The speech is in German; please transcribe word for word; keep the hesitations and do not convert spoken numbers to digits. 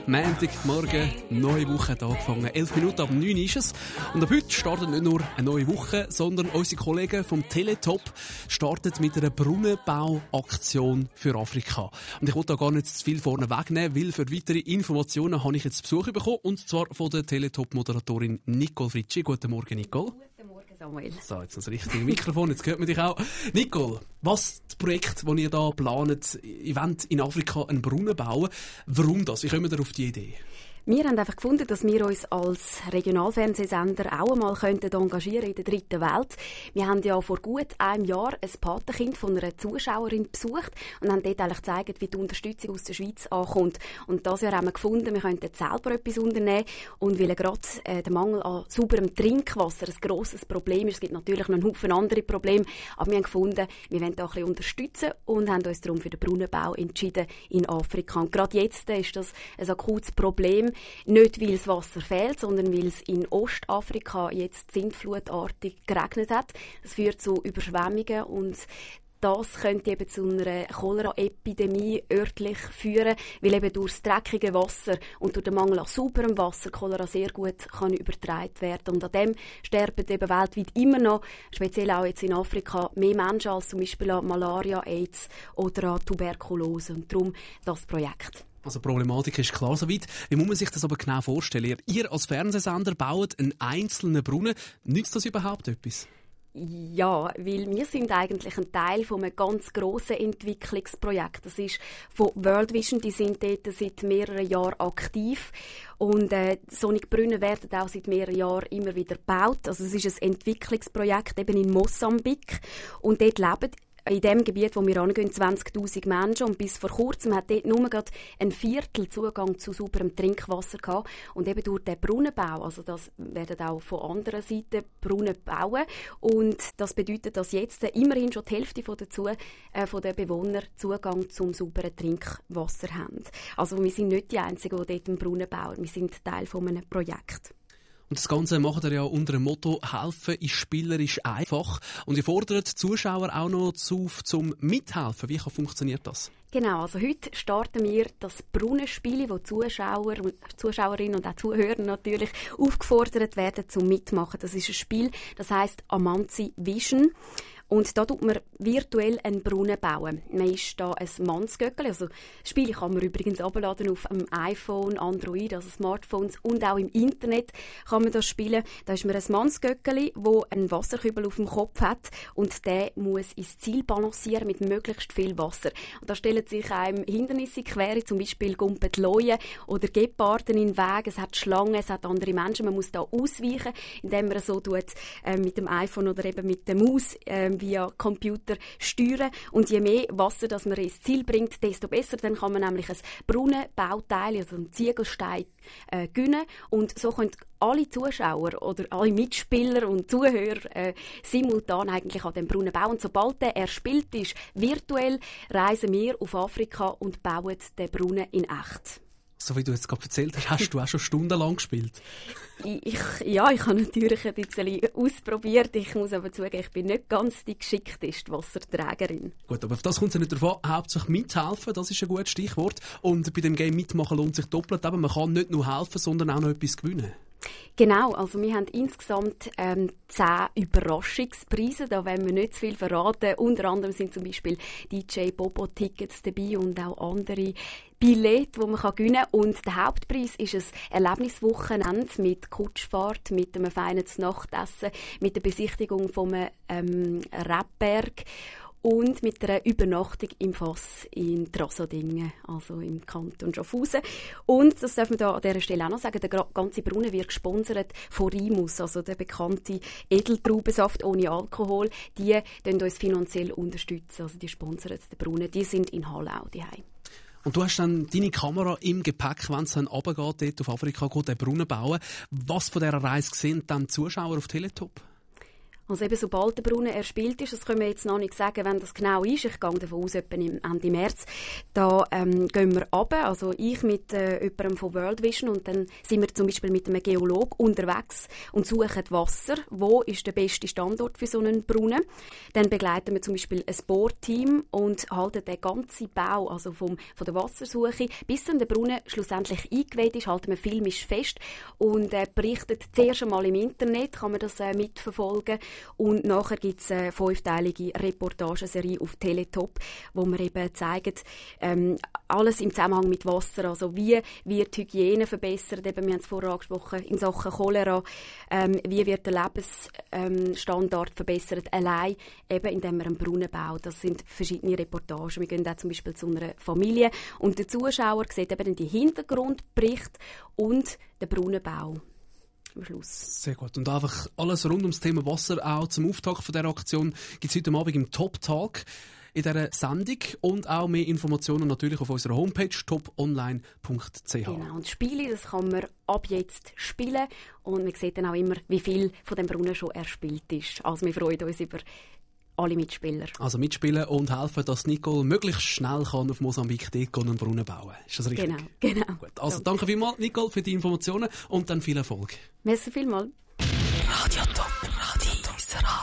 Montagmorgen, neue Woche hat angefangen. Elf Minuten ab neun ist es. Und ab heute startet nicht nur eine neue Woche, sondern unsere Kollegen vom Teletop starten mit einer Brunnenbauaktion für Afrika. Und ich wollte da gar nicht zu viel vorne wegnehmen, weil für weitere Informationen habe ich jetzt Besuch bekommen. Und zwar von der Teletop-Moderatorin Nicole Fritschi. Guten Morgen, Nicole. Guten Morgen, Samuel. So, jetzt das richtige Mikrofon, jetzt hört man dich auch. Nicole, was das Projekt, das ihr da plant, ihr wollt in Afrika einen Brunnen bauen. Warum das? Wie kommen wir auf die Idee? Wir haben einfach gefunden, dass wir uns als Regionalfernsehsender auch einmal engagieren in der dritten Welt. Wir haben ja vor gut einem Jahr ein Patenkind von einer Zuschauerin besucht und haben dort eigentlich gezeigt, wie die Unterstützung aus der Schweiz ankommt. Und dieses Jahr haben wir gefunden, wir könnten selber etwas unternehmen. Und weil gerade äh, der Mangel an sauberem Trinkwasser ein grosses Problem ist, es gibt natürlich noch einen Haufen andere Probleme, aber wir haben gefunden, wir wollen da ein bisschen unterstützen und haben uns darum für den Brunnenbau entschieden in Afrika. Und gerade jetzt äh, ist das ein akutes Problem. Nicht, weil das Wasser fehlt, sondern weil es in Ostafrika jetzt sintflutartig geregnet hat. Das führt zu Überschwemmungen und das könnte eben zu einer Cholera-Epidemie örtlich führen, weil eben durch das dreckige Wasser und durch den Mangel an sauberem Wasser Cholera sehr gut kann übertragen werden. Und an dem sterben eben weltweit immer noch, speziell auch jetzt in Afrika, mehr Menschen als zum Beispiel an Malaria, AIDS oder an Tuberkulose. Und darum das Projekt. Also die Problematik ist klar soweit. Wie muss man sich das aber genau vorstellen? Ihr als Fernsehsender baut einen einzelnen Brunnen. Nützt das überhaupt etwas? Ja, weil wir sind eigentlich ein Teil von einem ganz grossen Entwicklungsprojekt. Das ist von World Vision, die sind dort seit mehreren Jahren aktiv. Und äh, solche Brunnen werden auch seit mehreren Jahren immer wieder gebaut. Also es ist ein Entwicklungsprojekt eben in Mosambik. Und dort leben in dem Gebiet, wo wir angehen, zwanzigtausend Menschen. Und bis vor kurzem hat dort nur gerade ein Viertel Zugang zu sauberem Trinkwasser gehabt. Und eben durch den Brunnenbau, also das werden auch von anderer Seite Brunnen bauen. Und das bedeutet, dass jetzt immerhin schon die Hälfte von der, Zu- äh, von der Bewohner Zugang zum sauberen Trinkwasser haben. Also wir sind nicht die Einzigen, die dort einen Brunnen bauen. Wir sind Teil von einem Projekt. Und das Ganze macht ihr ja unter dem Motto «Helfen ist spielerisch einfach». Und ihr fordert die Zuschauer auch noch auf zum Mithelfen. Wie funktioniert das? Genau, also heute starten wir das Brunnenspiel, wo Zuschauer, Zuschauerinnen und auch Zuhörer natürlich aufgefordert werden zum Mitmachen. Das ist ein Spiel, das heisst Amanzi Vision. Und da tut man virtuell einen Brunnen bauen. Man ist da ein Mannsgöckeli. Also das Spiel kann man übrigens abladen auf einem iPhone, Android, also Smartphones und auch im Internet kann man das spielen. Da ist man ein Mannsgöckeli, wo einen Wasserkübel auf dem Kopf hat und der muss ins Ziel balancieren mit möglichst viel Wasser. Und da stellen sich einem Hindernisse quer, zum Beispiel Gumpetleuen oder Geparden in den Weg. Es hat Schlangen, es hat andere Menschen. Man muss da ausweichen, indem man so tut, äh, mit dem iPhone oder eben mit der Maus äh, via Computer steuern. Und je mehr Wasser das man ins Ziel bringt, desto besser. Dann kann man nämlich ein Brunnenbauteil, also einen Ziegelstein, äh, gewinnen. Und so können alle Zuschauer oder alle Mitspieler und Zuhörer äh, simultan eigentlich an dem Brunnen bauen. Und sobald der erspielt ist, virtuell, reisen wir auf Afrika und bauen den Brunnen in echt. So wie du jetzt gerade erzählt hast, hast du auch schon stundenlang gespielt? Ich, ja, ich habe natürlich ein bisschen ausprobiert. Ich muss aber zugeben, ich bin nicht ganz die geschickteste Wasserträgerin. Gut, aber auf das kommt es ja nicht darauf an. Hauptsächlich mithelfen, das ist ein gutes Stichwort. Und bei dem Game mitmachen lohnt sich doppelt. Aber man kann nicht nur helfen, sondern auch noch etwas gewinnen. Genau, also wir haben insgesamt ähm, zehn Überraschungspreise, da wollen wir nicht zu viel verraten. Unter anderem sind zum Beispiel D J Bobo-Tickets dabei und auch andere Billette, die man gewinnen kann. Und der Hauptpreis ist ein Erlebniswochenende mit Kutschfahrt, mit einem feinen Nachtessen, mit der Besichtigung vom ähm, Rebberg und mit einer Übernachtung im Fass in Trasodingen, also im Kanton Schaffhausen. Und, das darf man da an dieser Stelle auch noch sagen, der ganze Brunnen wird gesponsert von Rimus, also der bekannte Edeltraubensaft ohne Alkohol. Die unterstützen uns finanziell unterstützen, also die sponsern den Brunnen. Die sind in Hallau daheim. Und du hast dann deine Kamera im Gepäck, wenn es dann runtergeht, dort auf Afrika geht, den Brunnen bauen. Was von dieser Reise sehen dann die Zuschauer auf Teletop? Also eben, sobald der Brunnen erspielt ist, das können wir jetzt noch nicht sagen, wenn das genau ist. Ich gehe davon aus, etwa Ende März. Da ähm, gehen wir runter, also ich mit äh, jemandem von World Vision, und dann sind wir zum Beispiel mit einem Geologen unterwegs und suchen Wasser. Wo ist der beste Standort für so einen Brunnen? Dann begleiten wir zum Beispiel ein Bohrteam und halten den ganzen Bau, also vom, von der Wassersuche, bis dann der Brunnen schlussendlich eingeweiht ist, halten wir filmisch fest und äh, berichtet zuerst einmal im Internet, kann man das äh, mitverfolgen. Und nachher gibt es eine fünfteilige Reportageserie auf Teletop, wo wir eben zeigen, ähm, alles im Zusammenhang mit Wasser, also wie wird die Hygiene verbessert, eben, wir haben es vorher angesprochen, in Sachen Cholera, ähm, wie wird der Lebensstandard ähm, verbessert, allein eben indem man einen Brunnen baut. Das sind verschiedene Reportagen. Wir gehen auch zum Beispiel zu einer Familie und der Zuschauer sieht eben den Hintergrundbericht und den Brunnenbau. Am Schluss. Sehr gut. Und einfach alles rund ums Thema Wasser auch zum Auftakt von dieser Aktion gibt es heute Abend im Top Talk in dieser Sendung und auch mehr Informationen natürlich auf unserer Homepage top online punkt c h. Genau, und Spiele, das kann man ab jetzt spielen und man sieht dann auch immer, wie viel von dem Brunnen schon erspielt ist. Also wir freuen uns über alle Mitspieler. Also mitspielen und helfen, dass Nicole möglichst schnell kann auf Mosambik dort einen Brunnen bauen kann. Ist das richtig? Genau, genau. Gut. Also so. Danke vielmals, Nicole, für die Informationen und dann viel Erfolg. Merci vielmals. Radio Top.